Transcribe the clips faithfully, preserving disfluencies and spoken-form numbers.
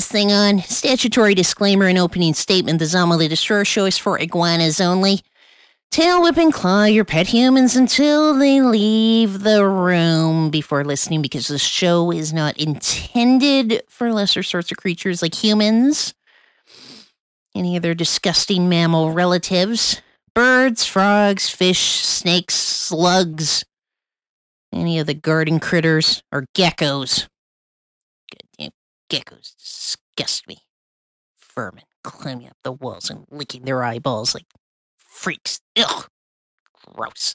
thing on. Statutory disclaimer and opening statement. The Zama the Destroyer show is for iguanas only. Tail whip and claw your pet humans until they leave the room before listening, because the show is not intended for lesser sorts of creatures like humans, any of their disgusting mammal relatives, birds, frogs, fish, snakes, slugs, any of the garden critters, or geckos. Goddamn geckos disgust me. Vermin climbing up the walls and licking their eyeballs like freaks. Ugh. Gross.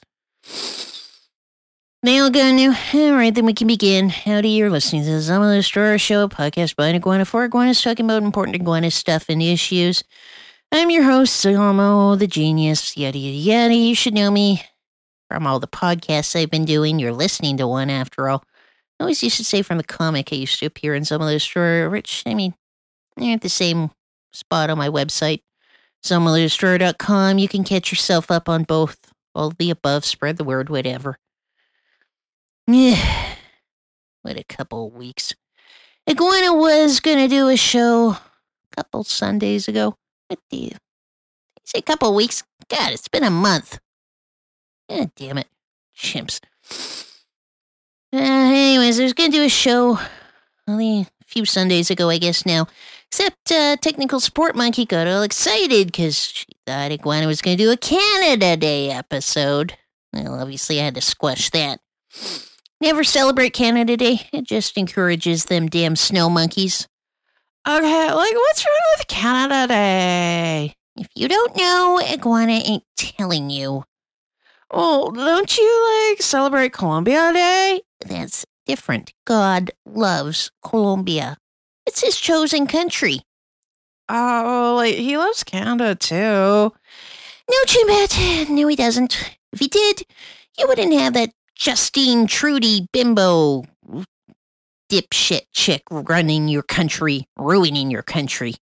They all go new. All right, then we can begin. Howdy, you're listening to the Zama the Destroyer show, a podcast by an iguana for iguanas, talking about important iguana stuff and issues. I'm your host, Zama the Genius, yada, yada, yada. You should know me from all the podcasts I've been doing. You're listening to one, after all. I always used to say from the comic I used to appear in Zama the Destroyer, which, I mean, they're at the same spot on my website, Zama the Destroyer dot com. You can catch yourself up on both. All of the above, spread the word, whatever. Yeah, what a couple of weeks. Iguana was going to do a show a couple Sundays ago. What do you say, a couple of weeks? God, it's been a month. God damn it. Chimps. Uh, anyways, I was going to do a show only a few Sundays ago, I guess now. Except uh, Technical Support Monkey got all excited because she thought Iguana was going to do a Canada Day episode. Well, obviously I had to squash that. Never celebrate Canada Day. It just encourages them damn snow monkeys. Okay, like, what's wrong with Canada Day? If you don't know, Iguana ain't telling you. Oh, don't you, like, celebrate Columbia Day? That's different. God loves Colombia. It's his chosen country. Oh, like, he loves Canada, too. No, Chimbet. No, he doesn't. If he did, you wouldn't have that Justine Trudy bimbo dipshit chick running your country, ruining your country.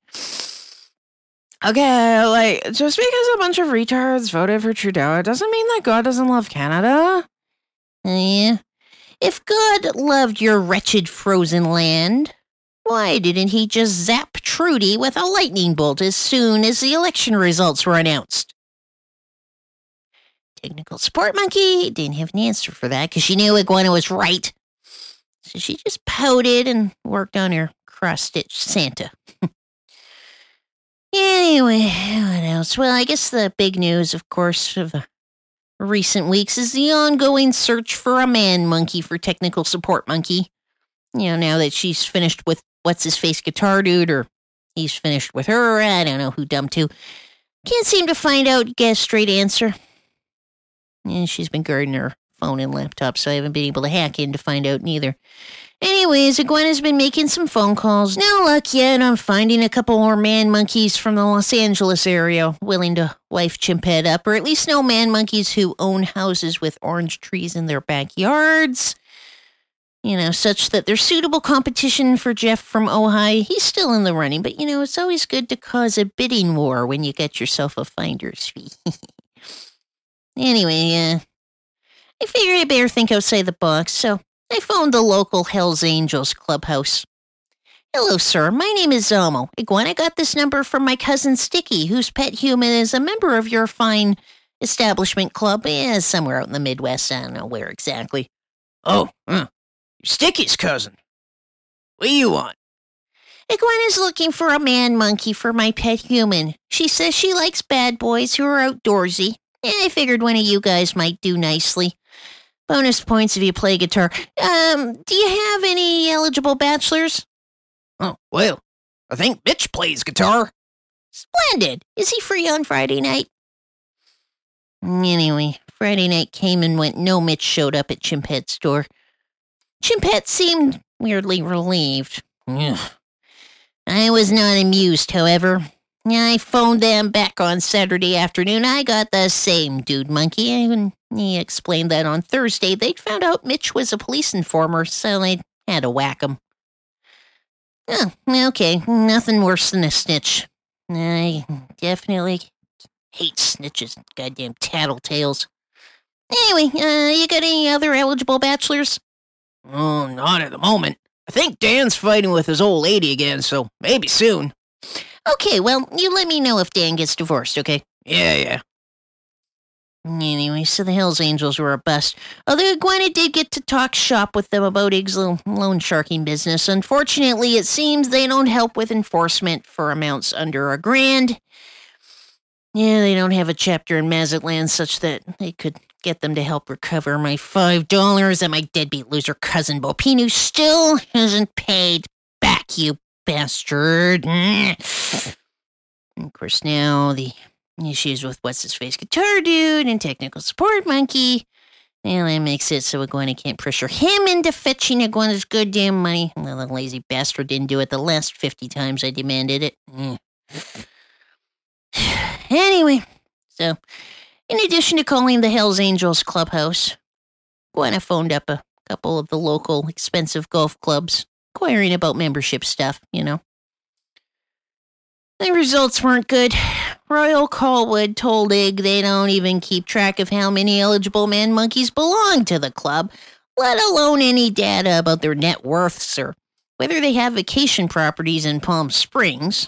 Okay, like, just because a bunch of retards voted for Trudeau, it doesn't mean that God doesn't love Canada. Yeah. If God loved your wretched frozen land, why didn't he just zap Trudy with a lightning bolt as soon as the election results were announced? Technical Support Monkey didn't have an answer for that because she knew Iguana was right. So she just pouted and worked on her cross-stitch Santa. Anyway, what else? Well, I guess the big news, of course, of the recent weeks is the ongoing search for a man monkey for Technical Support Monkey. You know, now that she's finished with What's-His-Face Guitar Dude, or he's finished with her, I don't know who dumped who. Can't seem to find out, get a straight answer. And she's been guarding her phone and laptop, so I haven't been able to hack in to find out neither. Anyways, Iguana's been making some phone calls. No luck yet on finding a couple more man monkeys from the Los Angeles area willing to wife Chimpette up, or at least no man monkeys who own houses with orange trees in their backyards. You know, such that they're suitable competition for Jeff from Ojai. He's still in the running, but, you know, it's always good to cause a bidding war when you get yourself a finder's fee. Anyway, uh, I figured I better think outside the box, so I phoned the local Hells Angels clubhouse. Hello, sir. My name is Zomo. Iguana got this number from my cousin Sticky, whose pet human is a member of your fine establishment club. Yeah, somewhere out in the Midwest. I don't know where exactly. Oh, huh. Sticky's cousin. What do you want? Iguana's looking for a man monkey for my pet human. She says she likes bad boys who are outdoorsy. Yeah, I figured one of you guys might do nicely. Bonus points if you play guitar. Um, do you have any eligible bachelors? Oh, well, I think Mitch plays guitar. Splendid. Is he free on Friday night? Anyway, Friday night came and went. No Mitch showed up at Chimpette's door. Chimpette seemed weirdly relieved. Ugh. I was not amused, however. I phoned them back on Saturday afternoon. I got the same dude monkey, and he explained that on Thursday they'd found out Mitch was a police informer, so they had to whack him. Oh, okay, nothing worse than a snitch. I definitely hate snitches, goddamn tattletales. Anyway, uh, you got any other eligible bachelors? Oh, not at the moment. I think Dan's fighting with his old lady again, so maybe soon. Okay, well, you let me know if Dan gets divorced, okay? Yeah, yeah. Anyway, so the Hells Angels were a bust. Although Iguana did get to talk shop with them about Ig's little loan sharking business. Unfortunately, it seems they don't help with enforcement for amounts under a grand. Yeah, they don't have a chapter in Mazatlan such that they could get them to help recover my five dollars that my deadbeat loser cousin Bopinu still hasn't paid back, you bastard. And of course, now the issues with What's-His-Face Guitar Dude and Technical Support Monkey. Well, that makes it so Iguana can't pressure him into fetching Iguana's goddamn money. Well, the lazy bastard didn't do it the last fifty times I demanded it. Mm. Anyway, so in addition to calling the Hells Angels clubhouse, Iguana phoned up a couple of the local expensive golf clubs, inquiring about membership stuff, you know. The results weren't good. Royal Callwood told Ig they don't even keep track of how many eligible man monkeys belong to the club, let alone any data about their net worths or whether they have vacation properties in Palm Springs.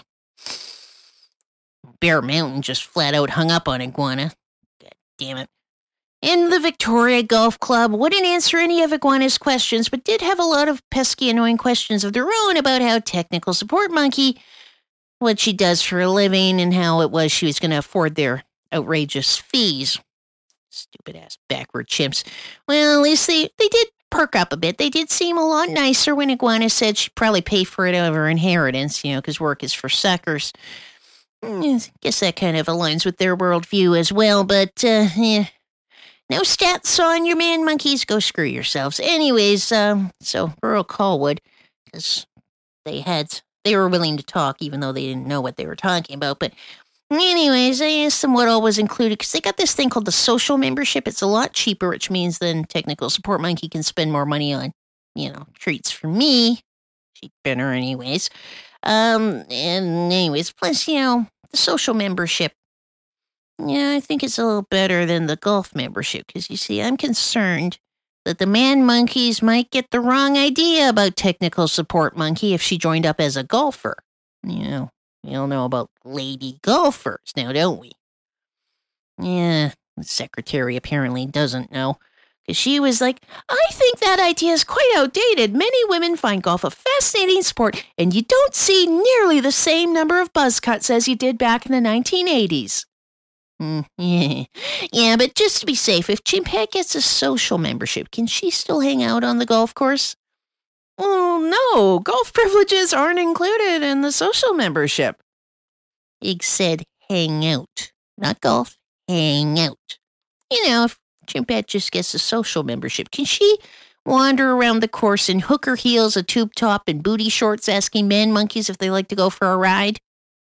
Bear Mountain just flat out hung up on Iguana. God damn it. And the Victoria Golf Club wouldn't answer any of Iguana's questions, but did have a lot of pesky, annoying questions of their own about how Technical Support Monkey, what she does for a living, and how it was she was going to afford their outrageous fees. Stupid-ass backward chimps. Well, at least they, they did perk up a bit. They did seem a lot nicer when Iguana said she'd probably pay for it out of her inheritance, you know, because work is for suckers. I guess that kind of aligns with their worldview as well, but, uh, yeah. No stats on your man monkeys, go screw yourselves. Anyways, um, so Earl Callwood, because they had, they were willing to talk, even though they didn't know what they were talking about, but anyways, I asked them what all was included, because they got this thing called the social membership. It's a lot cheaper, which means then Technical Support Monkey can spend more money on, you know, treats for me. She'd been her anyways. Um, and anyways, plus, you know, the social membership. Yeah, I think it's a little better than the golf membership, because you see, I'm concerned that the man monkeys might get the wrong idea about Technical Support Monkey if she joined up as a golfer. You know, we all know about lady golfers now, don't we? Yeah, the secretary apparently doesn't know, because she was like, I think that idea is quite outdated. Many women find golf a fascinating sport, and you don't see nearly the same number of buzz cuts as you did back in the nineteen eighties. Mm, yeah. yeah, but just to be safe, if Chimpette gets a social membership, can she still hang out on the golf course? Well, no, golf privileges aren't included in the social membership. Ig said hang out, not golf, hang out. You know, if Chimpette just gets a social membership, can she wander around the course in hooker heels, a tube top, and booty shorts asking man monkeys if they like to go for a ride?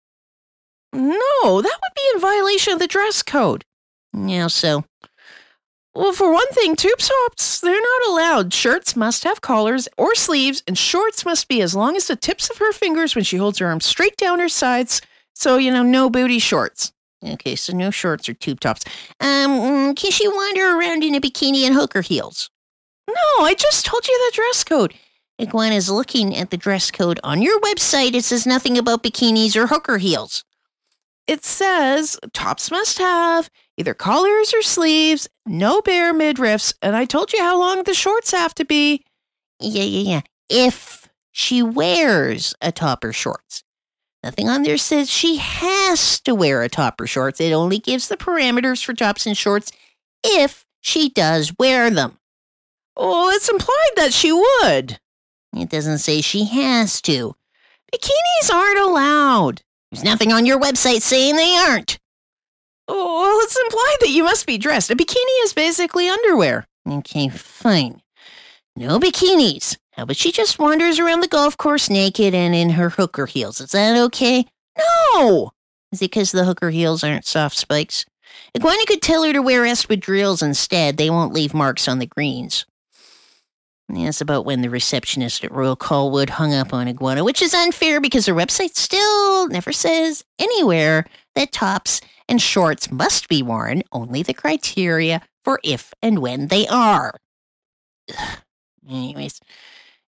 No, that would be in violation of the dress code. Yeah, so. Well, for one thing, tube tops, they're not allowed. Shirts must have collars or sleeves, and shorts must be as long as the tips of her fingers when she holds her arms straight down her sides. So, you know, no booty shorts. Okay, so no shorts or tube tops. Um, can she wander around in a bikini and hooker heels? No, I just told you the dress code. Iguana's looking at the dress code on your website. It says nothing about bikinis or hooker heels. It says tops must have either collars or sleeves, no bare midriffs, and I told you how long the shorts have to be. Yeah, yeah, yeah. If she wears a top or shorts. Nothing on there says she has to wear a top or shorts. It only gives the parameters for tops and shorts if she does wear them. Oh, it's implied that she would. It doesn't say she has to. Bikinis aren't allowed. There's nothing on your website saying they aren't. Oh, well, it's implied that you must be dressed. A bikini is basically underwear. Okay, fine. No bikinis. How about she just wanders around the golf course naked and in her hooker heels? Is that okay? No! Is it because the hooker heels aren't soft spikes? Iguana could tell her to wear espadrilles instead. They won't leave marks on the greens. That's about when the receptionist at Royal Callwood hung up on Iguana, which is unfair because her website still never says anywhere that tops and shorts must be worn, only the criteria for if and when they are. Ugh. Anyways,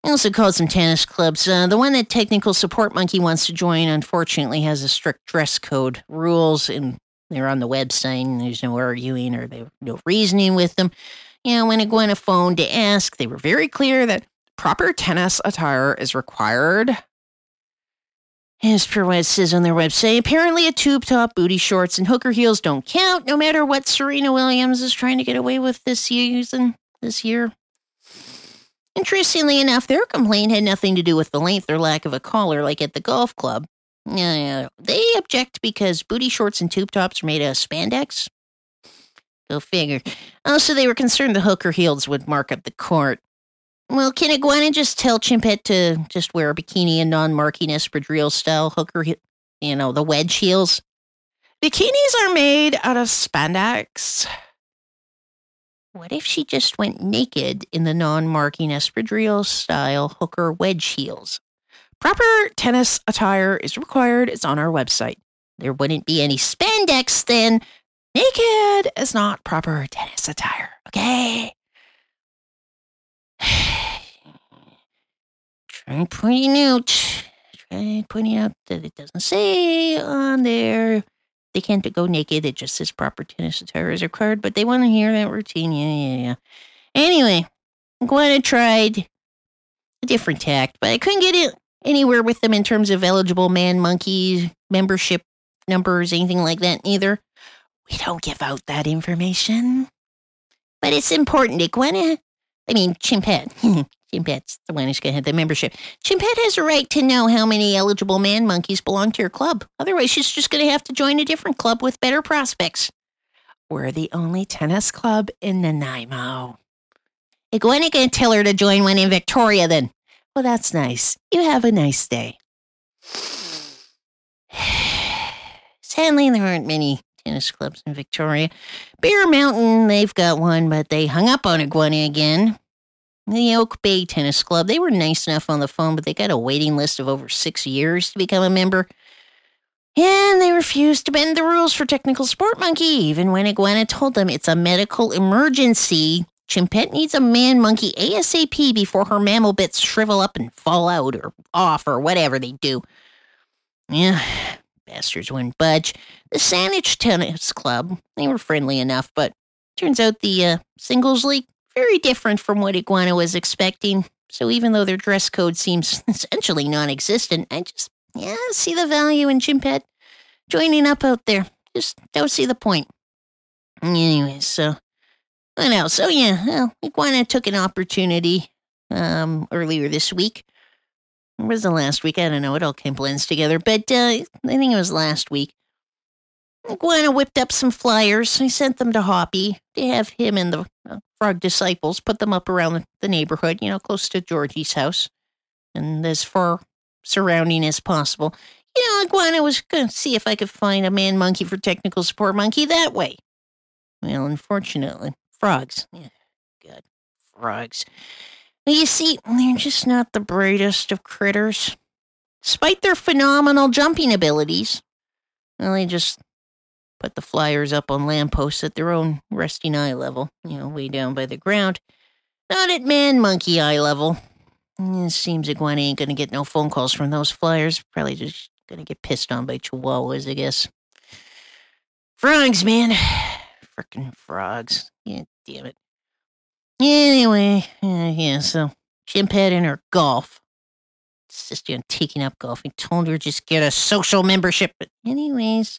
I also called some tennis clubs. Uh, the one that Technical Support Monkey wants to join, unfortunately, has a strict dress code rules, and they're on the website, and there's no arguing or there's no reasoning with them. You know, when Iguana phoned to ask, they were very clear that proper tennis attire is required. As per what it says on their website, apparently a tube top, booty shorts, and hooker heels don't count, no matter what Serena Williams is trying to get away with this season, this year. Interestingly enough, their complaint had nothing to do with the length or lack of a collar like at the golf club. Uh, they object because booty shorts and tube tops are made of spandex. Go figure. Also, they were concerned the hooker heels would mark up the court. Well, can Iguana just tell Chimpette to just wear a bikini and non-marking espadrille style hooker, he- you know, the wedge heels? Bikinis are made out of spandex. What if she just went naked in the non-marking espadrille style hooker wedge heels? Proper tennis attire is required. It's on our website. There wouldn't be any spandex then. Naked is not proper tennis attire, okay? Try pointing out, try pointing out that it doesn't say on there they can't go naked. It just says proper tennis attire is required, but they want to hear that routine. Yeah, yeah, yeah. Anyway, Iguana tried a different tact, but I couldn't get it anywhere with them in terms of eligible man monkey membership numbers, anything like that either. We don't give out that information. But it's important. Iguana, I mean, Chimpette. Chimpette's the one who's going to have the membership. Chimpette has a right to know how many eligible man monkeys belong to your club. Otherwise, she's just going to have to join a different club with better prospects. We're the only tennis club in Nanaimo. Iguana going to tell her to join one in Victoria then. Well, that's nice. You have a nice day. Sadly, there aren't many tennis clubs in Victoria. Bear Mountain, they've got one, but they hung up on Iguana again. The Oak Bay Tennis Club, they were nice enough on the phone, but they got a waiting list of over six years to become a member. And they refused to bend the rules for Technical Support Monkey, even when Iguana told them it's a medical emergency. Chimpette needs a man monkey ASAP before her mammal bits shrivel up and fall out or off or whatever they do. Yeah, bastards wouldn't budge. The Saanich Tennis Club, they were friendly enough, but turns out the uh, singles league, very different from what Iguana was expecting. So even though their dress code seems essentially non-existent, I just, yeah, see the value in Chimpette joining up out there. Just don't see the point. Anyways, so, what else? Oh yeah, well, Iguana took an opportunity um, earlier this week. Or was the last week? I don't know. It all came blends together. But uh, I think it was last week. Iguana whipped up some flyers. I sent them to Hoppy to have him and the uh, Frog Disciples put them up around the neighborhood, you know, close to Georgie's house and as far surrounding as possible. You know, Iguana was going to see if I could find a man monkey for Technical Support Monkey that way. Well, unfortunately, frogs. Yeah, God, frogs. Well, you see, they're just not the brightest of critters. Despite their phenomenal jumping abilities, well, they just put the flyers up on lampposts at their own resting eye level, you know, way down by the ground. Not at man-monkey eye level. It seems Iguana ain't gonna get no phone calls from those flyers. Probably just gonna get pissed on by chihuahuas, I guess. Frogs, man. Frickin' frogs. Yeah, damn it. Anyway, uh, yeah, so Chimpette and her golf. Insisted on taking up golf. I told her just get a social membership. But anyways,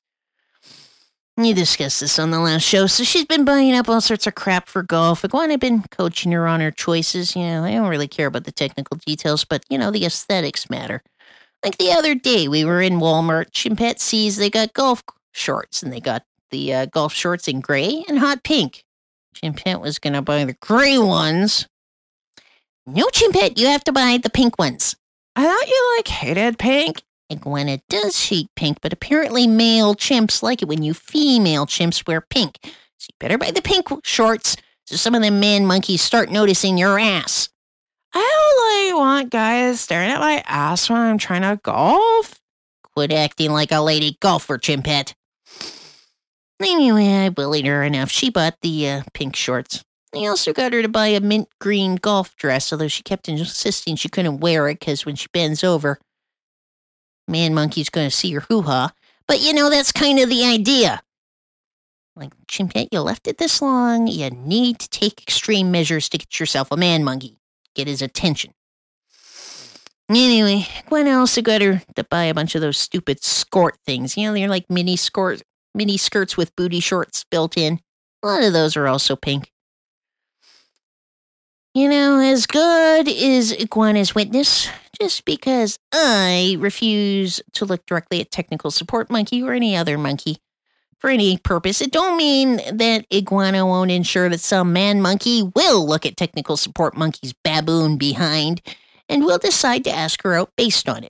you discussed this on the last show. So she's been buying up all sorts of crap for golf. Iguana had been coaching her on her choices. You know, I don't really care about the technical details, but, you know, the aesthetics matter. Like the other day, we were in Walmart. Chimpette sees they got golf shorts, and they got the uh, golf shorts in gray and hot pink. Chimpette was going to buy the gray ones. No, Chimpette, you have to buy the pink ones. I thought you, like, hated pink. Iguana does hate pink, but apparently male chimps like it when you female chimps wear pink. So you better buy the pink shorts so some of them man monkeys start noticing your ass. I don't, like, want guys staring at my ass when I'm trying to golf. Quit acting like a lady golfer, Chimpette. Anyway, I bullied her enough. She bought the uh, pink shorts. They also got her to buy a mint green golf dress, although she kept insisting she couldn't wear it because when she bends over, man monkey's going to see her hoo-ha. But, you know, that's kind of the idea. Like, Chimpette, you left it this long. You need to take extreme measures to get yourself a man monkey. Get his attention. Anyway, Gwen also got her to buy a bunch of those stupid skort things. You know, they're like mini skort, mini skirts with booty shorts built in. A lot of those are also pink. You know, as good as Iguana's witness, just because I refuse to look directly at technical support monkey or any other monkey for any purpose, it don't mean that Iguana won't ensure that some man monkey will look at technical support monkey's baboon behind and will decide to ask her out based on it.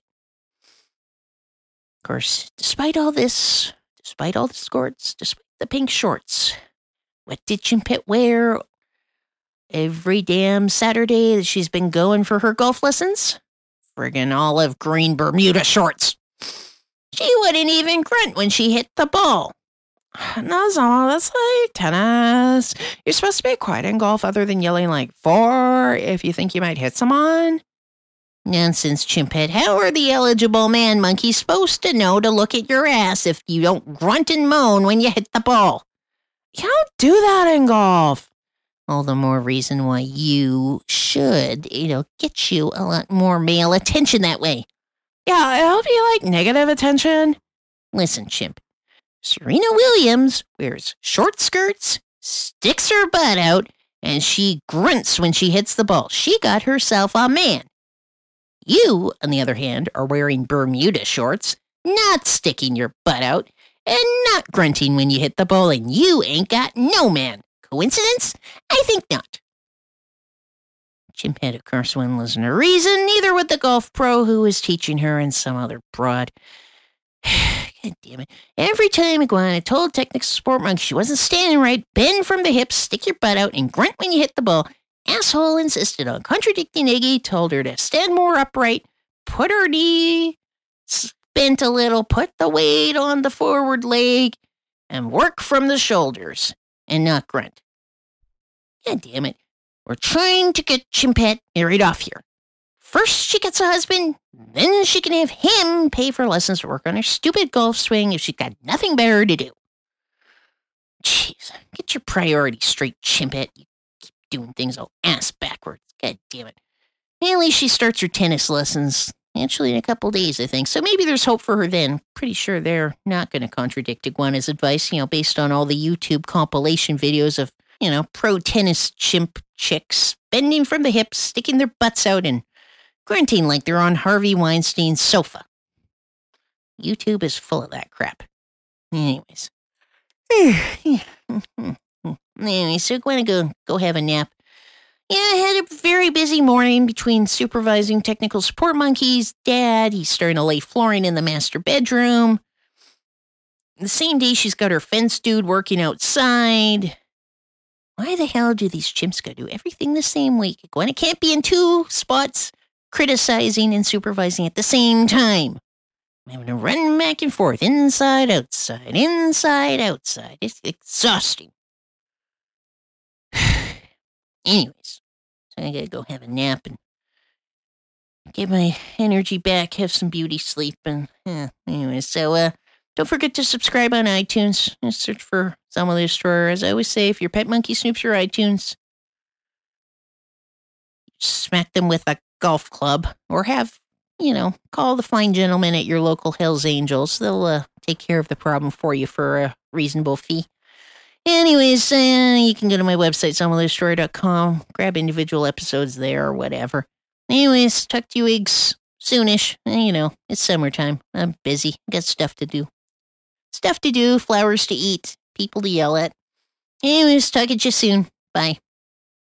Of course, despite all this, despite all the skirts, despite the pink shorts, what did Chimpette wear every damn Saturday that she's been going for her golf lessons? Friggin' olive green Bermuda shorts. She wouldn't even grunt when she hit the ball. No, Zama, that's like tennis. You're supposed to be quiet in golf other than yelling like four if you think you might hit someone. Nonsense, Chimpette. How are the eligible man monkeys supposed to know to look at your ass if you don't grunt and moan when you hit the ball? You don't do that in golf. All the more reason why you should, you know, get you a lot more male attention that way. Yeah, it'll be like negative attention. Listen, Chimp. Serena Williams wears short skirts, sticks her butt out, and she grunts when she hits the ball. She got herself a man. You, on the other hand, are wearing Bermuda shorts, not sticking your butt out, and not grunting when you hit the ball, and you ain't got no man. Coincidence? I think not. Chimpette, of course, wouldn't listen to reason, neither would the golf pro who was teaching her and some other broad. God damn it. Every time Iguana told technical support monkey she wasn't standing right, bend from the hips, stick your butt out, and grunt when you hit the ball, asshole insisted on contradicting Iggy, told her to stand more upright, put her knee bent a little, put the weight on the forward leg, and work from the shoulders, and not grunt. God damn it. We're trying to get Chimpette married off here. First she gets a husband, then she can have him pay for lessons to work on her stupid golf swing if she's got nothing better to do. Jeez, get your priorities straight, Chimpette. You keep doing things all ass backwards. God damn it. At least she starts her tennis lessons, actually in a couple days, I think. So maybe there's hope for her then. Pretty sure they're not going to contradict Iguana's advice, you know, based on all the YouTube compilation videos of, you know, pro tennis chimp chicks bending from the hips, sticking their butts out, and grunting like they're on Harvey Weinstein's sofa. YouTube is full of that crap. Anyways. Anyway, so I'm going to go, go have a nap. Yeah, I had a very busy morning between supervising technical support monkeys, Dad, he's starting to lay flooring in the master bedroom. The same day she's got her fence dude working outside. Why the hell do these chimps go do everything the same week? Gwen can't be in two spots criticizing and supervising at the same time. I'm having to run back and forth, inside, outside, inside, outside. It's exhausting. Anyways, so I gotta go have a nap and get my energy back, have some beauty sleep, and yeah, anyways, so uh, don't forget to subscribe on iTunes. Just search for Zama the Destroyer. As I always say, if your pet monkey snoops your iTunes, smack them with a golf club, or have, you know, call the fine gentlemen at your local Hells Angels. They'll uh, take care of the problem for you for a reasonable fee. Anyways, uh, you can go to my website, zama the destroyer dot com, grab individual episodes there or whatever. Anyways, talk to you eggs soonish. You know, it's summertime. I'm busy. Got stuff to do. Stuff to do, flowers to eat, people to yell at. Anyways, talk to you soon. Bye.